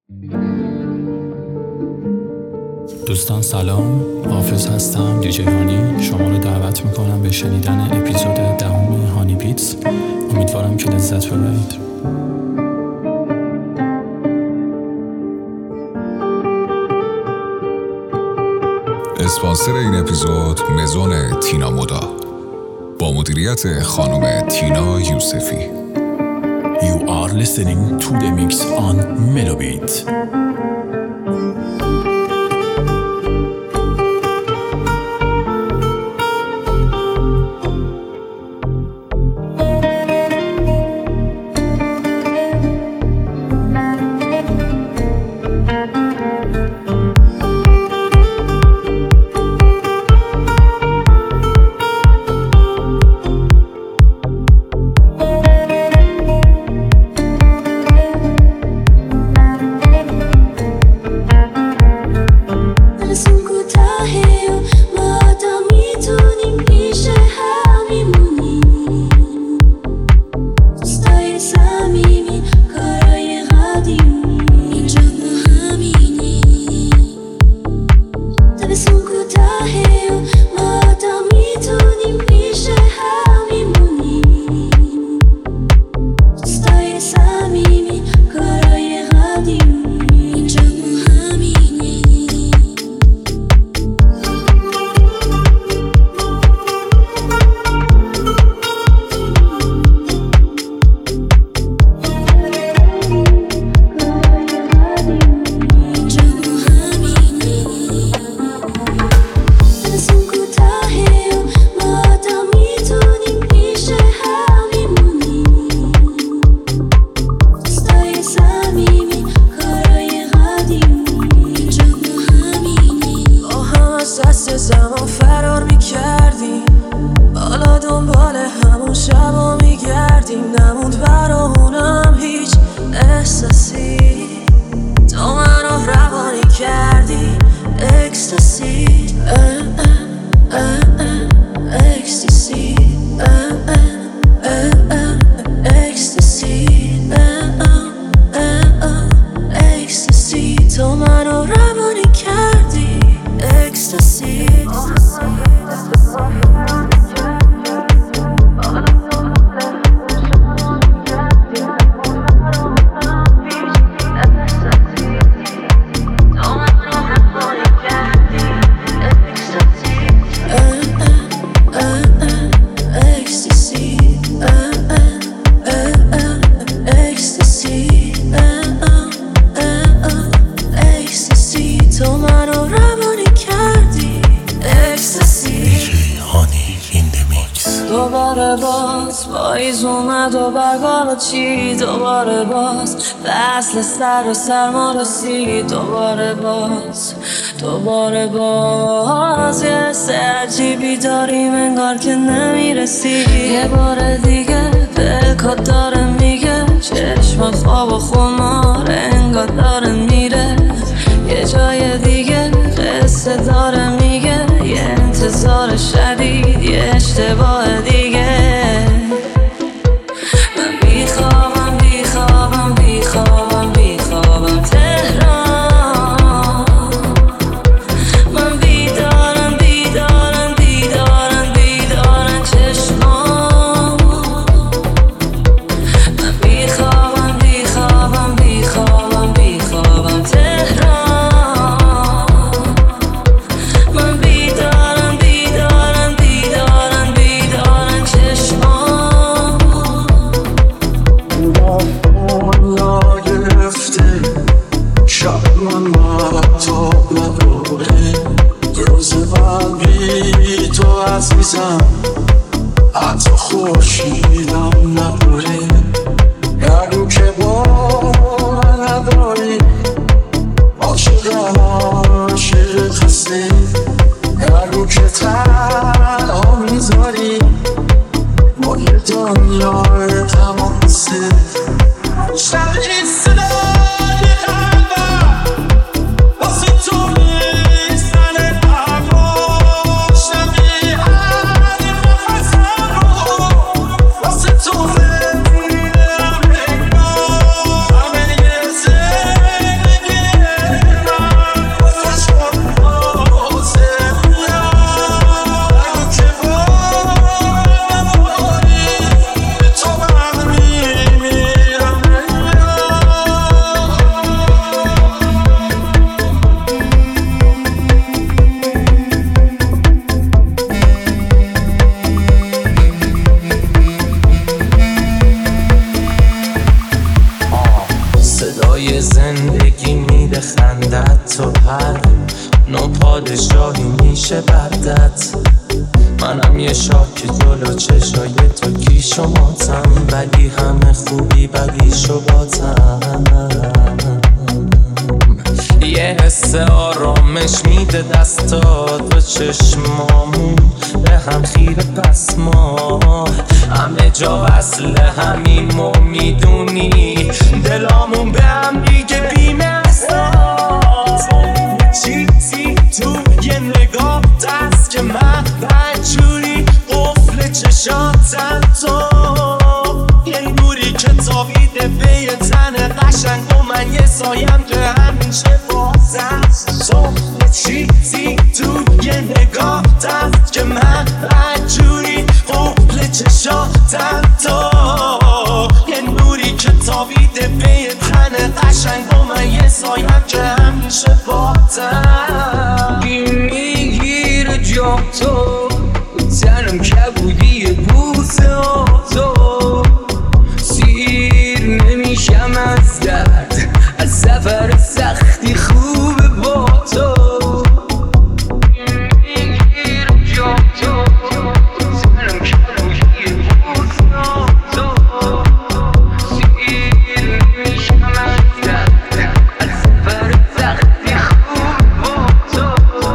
دوستان سلام، حافظ هستم، دیجی هانی. شما رو دعوت میکنم به شنیدن اپیزود 10 هانی بیتس. امیدوارم که لذت ببرید. اسپانسر این اپیزود مزون تینا مودا با مدیریت خانم تینا یوسفی. You are listening to the mix on Melobit. زمان فرار میکردیم، حالا دنبال همون شبا میگردیم. نموند برامونم هیچ احساسی، تو منو روانی کردی اکستاسی اکستاسی اکستاسی اکستاسی، تو منو روانی کردی اکستاسی. دوباره باز پاییز اومد و برگا چی، دوباره باز فصل سر و سرما رسید. دوباره باز یه عجیبی داریم انگار که نمیرسی. یه بار دیگه دلکات داره میگه چشمات خواب و خمار انگار داره میره. یه جای دیگه قصه داره میگه یه انتظار شدید، یه اشتباه دیگه. من بیخوابم بیخوابم بیخوابم بیخوابم تهران. من بیدارم بیدارم بیدارم بیدارم چشمام. من بیخوابم بیخوابم بیخوابم بیخوابم تهران. حتی خورشیدم نبوره، گردو که با من نداری. عاشقم عاشق خسته، گردو که تنها میذاری. با یه دنیای تماسه شبیه صدای قلبم واسه تو میزنه پرواز. شبیه هر نفسم رو واسه تو زندگیم انگار. همه یه زندگی های زندگی میده خندت، تو هر نوع پادشاهی میشه بردت. منم یه شاک جلو چشای تو کیش و ماتم، ولی همه خوبی بدیش و باتم. یه حس آرامش میده دستات و چشمامون به هم خیره، پس ما همه جا وصل همیم و میدونی دلامون به هم دیگه بی‌محساس. چیزی تو یه نگاه دست که من بدجوری قفل چشاتم، تو یه نوری که تابیده به یه تن قشنگ و من یه سایم که همیشه بازم. تو یه چیزی تو یه نگاه دست که من بدجوری قفل چشاتم، تو یه نوری که تابیده به یه تن قشنگ و من یه سایم که همیشه بازم. میگیره جا تو تنم کبودی بوسه ها، تو سیر نمیشم از درد، از سفر سختی خوبه با تو. میگیره جا تو تنم کبودی بوسه ها، تو سیر نمیشم از درد، از سفر سختی خوبه با تو.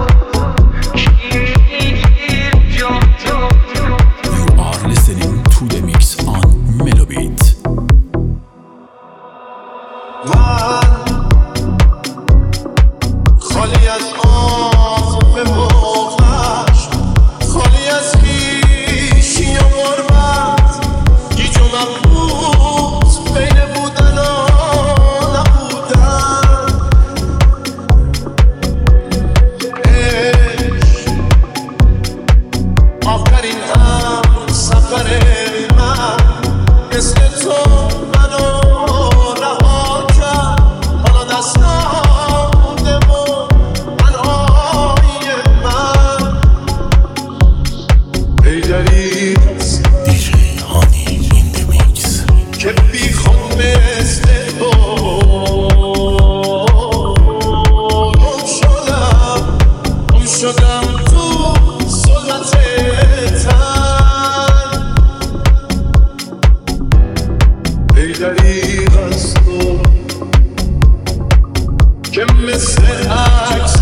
You are listening to the mix on Melobit. خالی از آسف مغلش، خالی از خیشی و غربت، گیج و مبهوت بین بودن و نبودن. آخرین هم سفر من مثل تو منو رها کرد، حالا دستم مونده و تنهای من. ای دریغ است DJ Honey in the mix. که بیخود مثل تو گم شدم تو ظلمت تن. ای دریغ از تو که مثل عکس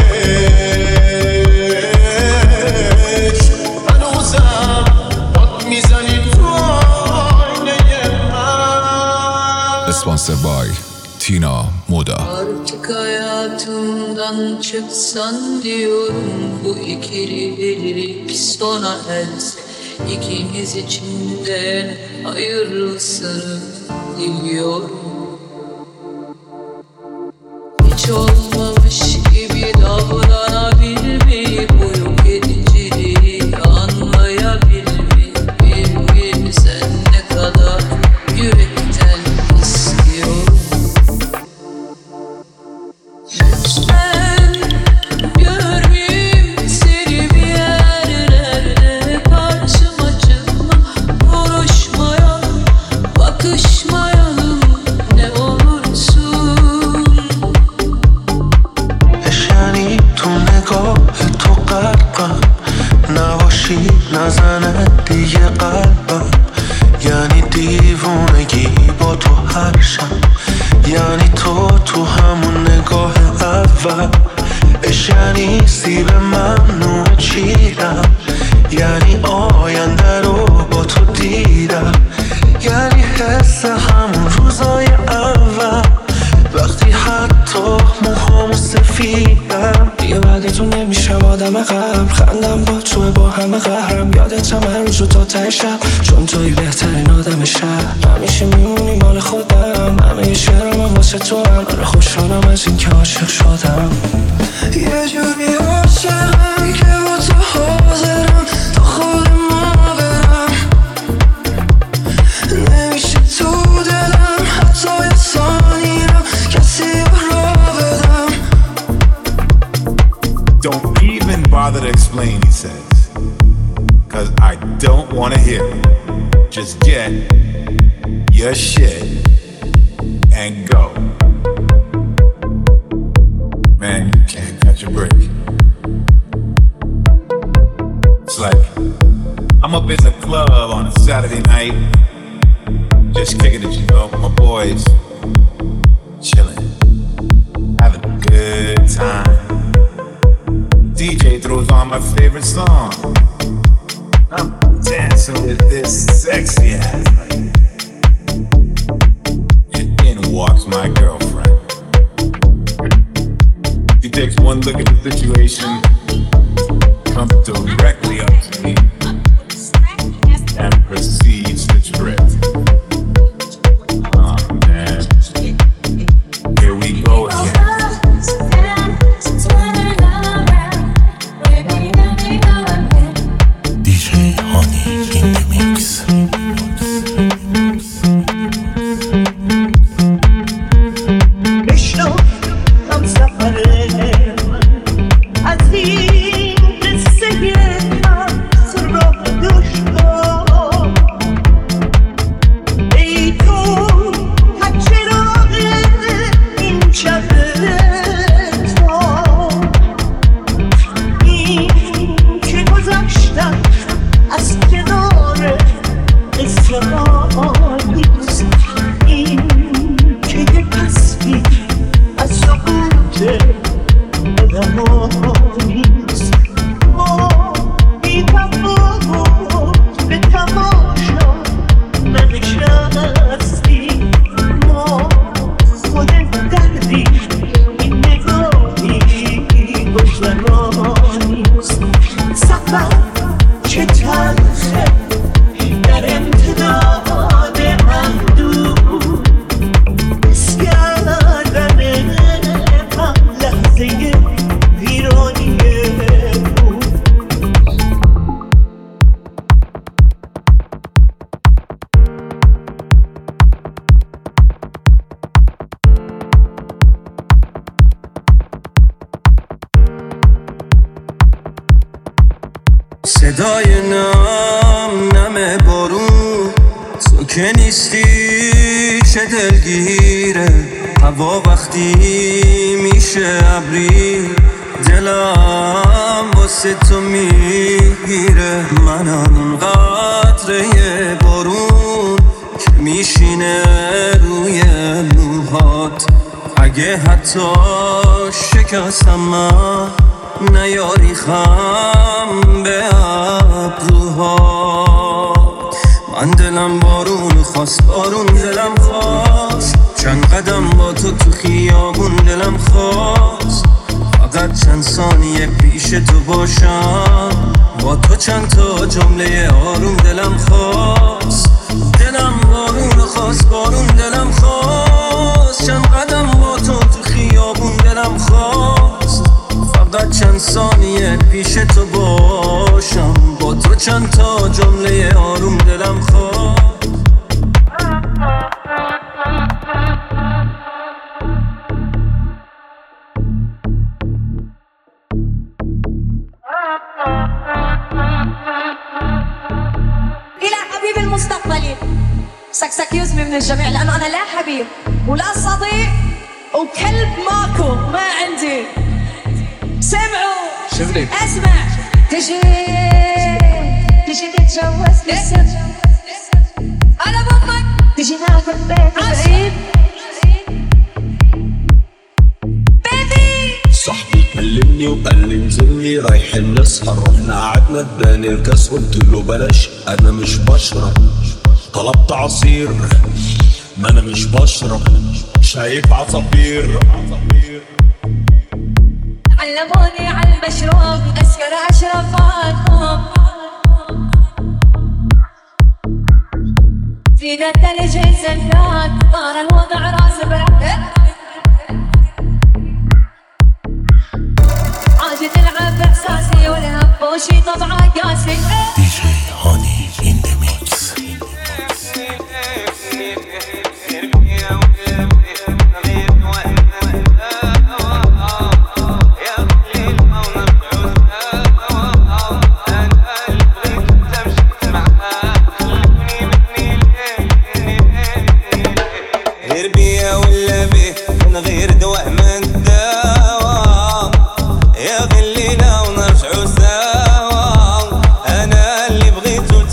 عشق هنوزم باد میزنی تو آینه من. Sponsored by Tina Moda. Artık hayatımdan çıksan diyorum, bu ikililik sona erse ikimiz için de hayırlısını diliyorum. Hiç olmamış gibi davranabilmeyi, bu yok ediciliği anlayabilmeyi, bir gün sen ne kadar yürekten istiyorum. Lütfen görmeyeyim seni bir yerlerde, karşıma çıkma, konuşmayalım, bakışmayalım, ne olursun. یعنی تو نگاه تو قلبم نباشی، نزنه دیگه قلبم. یعنی دیوونگی با تو هر شب، یعنی تو همون نگاه اول. یعنی سیب ممنوع چیدم، یعنی آینده رو با تو دیدم. یعنی حس همون روزای اول، وقتی حتی موهامو سفیدم. دیگه بعد تو نمیشم آدم قبل، خندم با توه با همه قهرم. یادتم هر روز و تا ته شب، چون توی بهترین آدم شهر. همیشه میمونی مال خودم، همه شعرم هم واسه تو هم. آره خوشحالم از این که عاشق شدم. یه جوری عاشقم که با تو حاضرم تا خود ما برم. نمیشه تو دلم حتی یه ثانیرم کسی را بدم. Don't even bother to explain, he says, 'cause I don't want to hear it. Just get your shit and go. I'm up in the club on a Saturday night, just kicking it, you know, my boys, chilling, having a good time. DJ throws on my favorite song. I'm dancing with this sexy ass. And in walks my girlfriend. She takes one look at the situation, comes directly up to me, and proceeds to trip. Oh man, here we go again. DJ Honey in the mix. صدای نم بارون تو که نیستی چه دلگیره هوا وقتی میشه ابری دلم واسه تو میگیره منم اون قطره بارون که میشینه روی موهات اگه حتی شکستم من نیاری خم به ابروها من دلم بارون خواست بارون دلم خواست چند قدم با تو خیابون دلم خواست فقط چند ثانیه پیش تو باشم با تو چند تا جمله آروم دلم خواست دلم بارون خواست بارون دلم خواست چند قدم با تو خیابون دلم خواست فقط چند ثانیه پیش تو باشم با تو چند تا جمله آروم دلم خواست إلى حبيب المستقبلي سكسك يزمي من الجميع لأنه أنا لا حبيب ولا صديق وكلب ماكو ما عندي سمعوا شوفني اسمع تجي تتجوزني أنا بضمك تجي ناخذ بيت بعيد بيبي صاحبي كلمني وقال لي نزلني رايحين نسهر رحنا قعدنا اداني الكاس قلت له بلاش انا مش بشرب طلبت عصير ما انا مش بشرب شايف عصافير علموني على المشروب أسكر أشرب عنهم فينا الثلج الزنان صار الوضع راس بركة عادي تلعب بإحساسي والهم بوشي طبعا قاسي DJ Honey in the mix. يا غلينا ونرجعوا سوا انا اللي بغيتو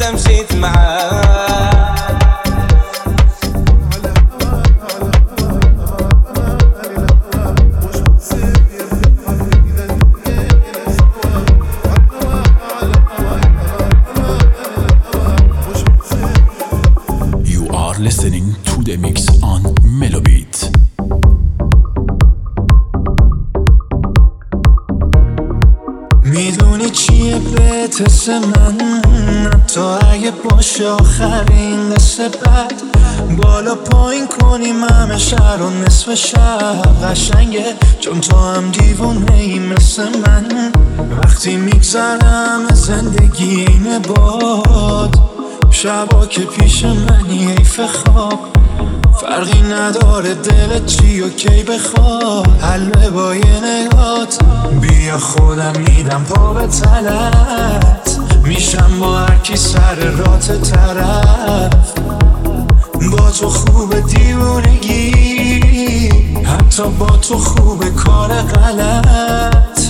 بهت حس من حتی اگه باشه آخرین قصه بد بالا پایین کنیم همه شهر و نصف شب قشنگه چون تو هم دیوونه ای مثل من وقتی میگذرم زندگی اینه باد شبا که پیش منی حیف خواب فرقی نداره دلت چی و کی بخواد حل با یه نگات بیا خودم میدم پا به تلت میشم با هرکی سر رات طرف با تو خوب دیوونگی حتی با تو خوب کار غلط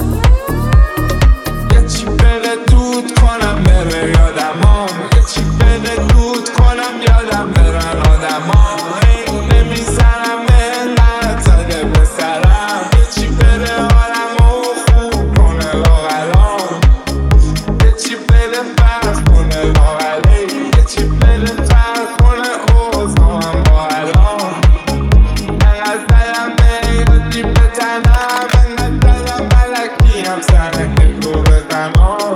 یه چی بره دود کنم بره یادمام یه چی بره دود کنم یادم برن آدمام نمیزنم انقدر زده به سرم یه چی بره حالمو خوب کنه لاغرام یه چی بره فرق کنه لاغری یه چی بره فرق کنه اوزام با الان انقدر دلم بیادی به تنم انقدر دلم ملکی هم سنه دلگو بزنم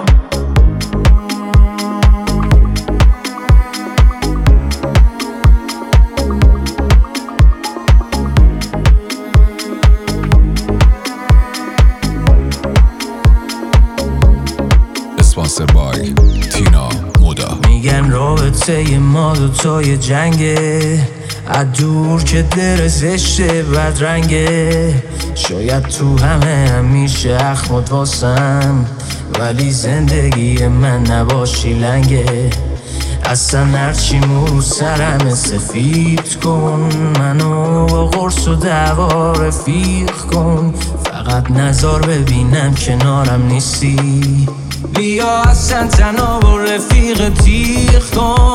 اسپانسر بای تینا مودا. میگن رابطه ما دوتای جنگه از دور که در زشته بدرنگه شاید تو همه همیشه اخمت واسم ولی زندگی من نباشی لنگه اصلا هرچی مو سرم سفید کن منو با قرص و دعوا رفیق کن فقط نظر ببینم کنارم نیستی بیا اصلا تنها با رفیق تیغ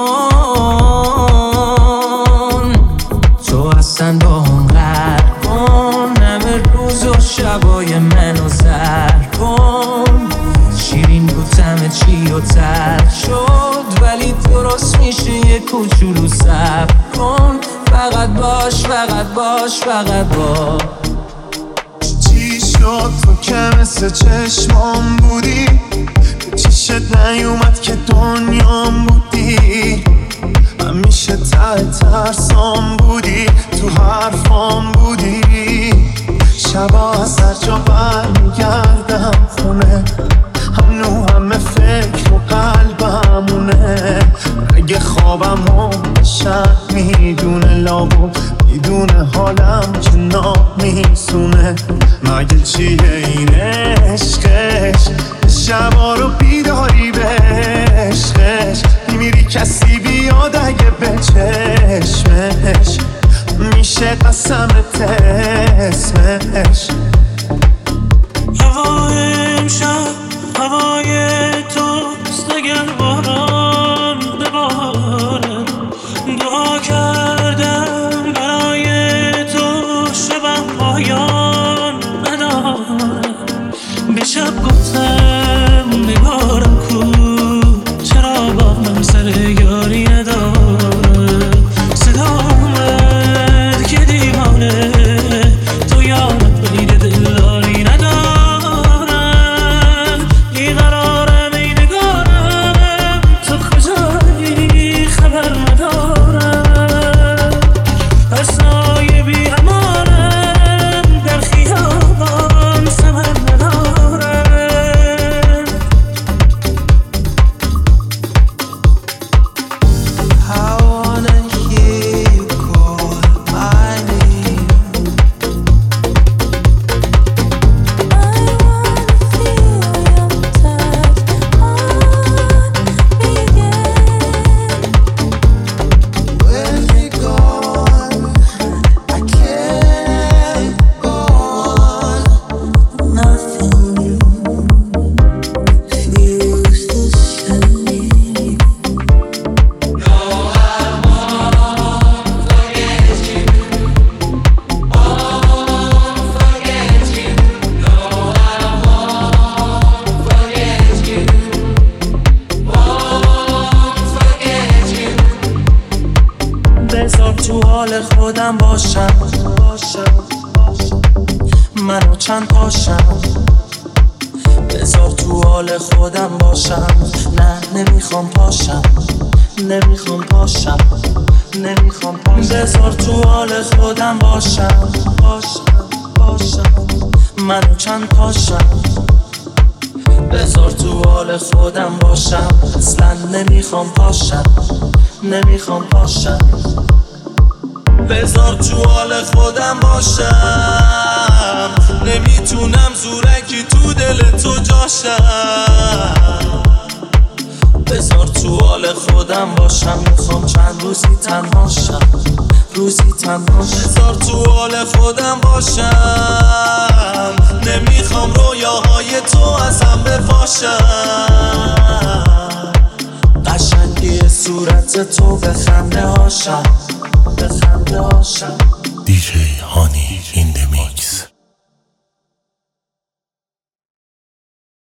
کن تو اصلا با هم غرق کن همه روز و شبای منو زر کن شیرین بود همه چی و تر شد ولی درست میشه یه کوچولو صبر کن فقط باش فقط باش فقط باش چی شد تو که مثل چشمام بودی چیشت نیومد که دنیام بودی همیشه ته ترسام بودی تو حرفام بودی شبا از هر جا برمیگردم خونه همه فکر و قلبمونه اگه خوابم شب میدونه لابو میدونه حالم که نامیسونه مگه چیه این عشقش شبا رو بیداری به عشقش میمیری کسی بیاد اگه به چشمش میشه قسمت اسمش هوا امشب هوای توست اگر باران بباره دعا کردم برای تو شبم پایان نداره به شب گفتم نگارم کو چرا با من سر یاری نداره صدا اومد که دیوانه تو یادت بگیر دلداری ندارم بیقرارم ای نگارم تو کجایی خبر ندارم هر سایه بی امانم در خیابان ثمر ندارم بذار تو حال خودم باشم منو چند پاشم بذار تو حال خودم باشم. نه نمیخوام پاشم، نمیخوام پاشم، نمیخوام پاشم. بذار تو حال خودم باشم، باشم منو چند پاشم. بذار تو حال خودم باشم. اصلا نمیخوام پاشم، نمیخوام پاشم. بذار تو حال خودم باشم. نمیتونم زورکی تو دل تو جاشم. بذار تو حال خودم باشم. میخوام چند روزی تنها شم، روزی تنها شم. بذار تو حال خودم باشم. نمیخوام رویاهای تو ازم بپاشم. قشنگی صورت تو به خنده هاشم، به خنده هاشم. دیجی هانی